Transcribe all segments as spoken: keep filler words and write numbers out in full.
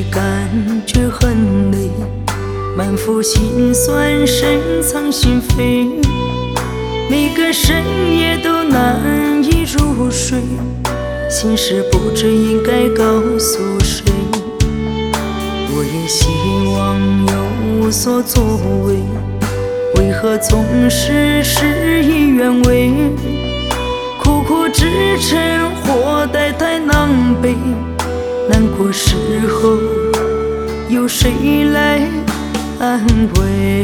感觉很累，满腹心酸，深藏心扉，每个深夜都难以入睡，心事不知应该告诉谁。我也希望有所作为，为何总是事与愿违？苦苦支撑，或待太狼狈，难过时候有谁来安慰？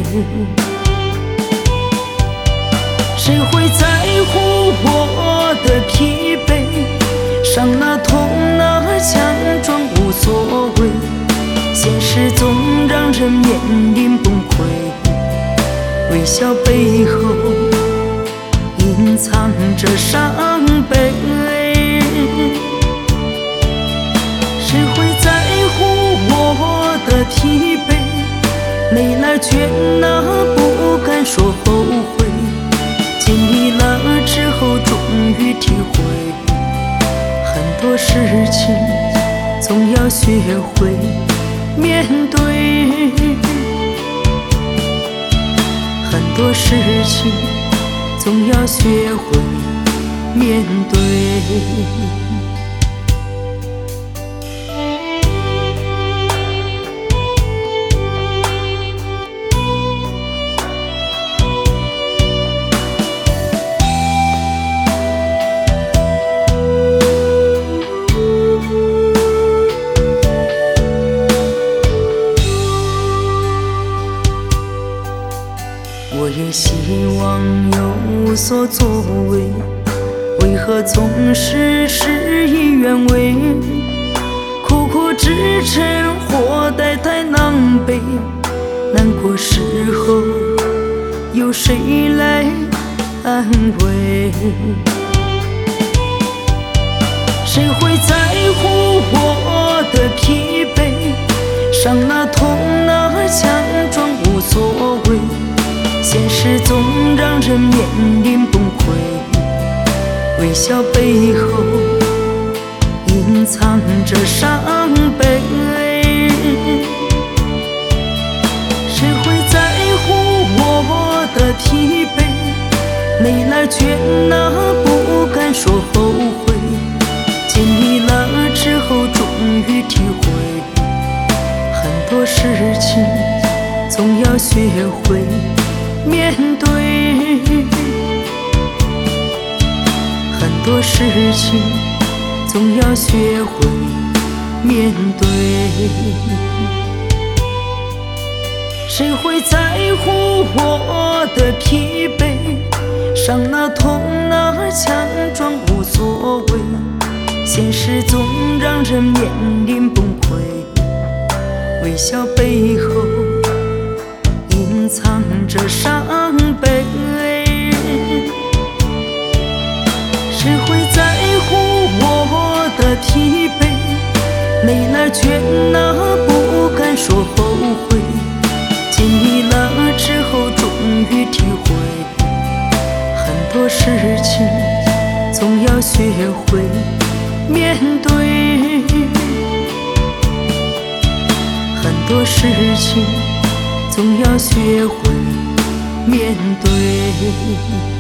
谁会在乎我的疲惫？伤了痛了强装无所谓，现实总让人面临崩溃，微笑背后隐藏着伤悲。谁会在乎我的疲惫？累了倦了不敢说后悔，经历了之后终于体会，很多事情总要学会面对，很多事情总要学会面对。我也希望有所作为，为何总是事与愿违？苦苦支撑，或待太狼狈，难过时候有谁来安慰？谁会在乎我的疲惫？伤了痛了强装无所谓，现实总让人面临崩溃，微笑背后隐藏着伤悲。谁会在乎我的疲惫？累了倦了不敢说后悔，经历了之后终于体会，很多事情总要学会面对，很多事情总要学会面对。谁会在乎我的疲惫？伤了痛了强装无所谓，现实总让人面临崩溃，微笑背后隐藏着伤悲。谁会在乎我的疲惫？累了倦了不敢说后悔，经历了之后终于体会，很多事情总要学会面对，很多事情总要学会面对。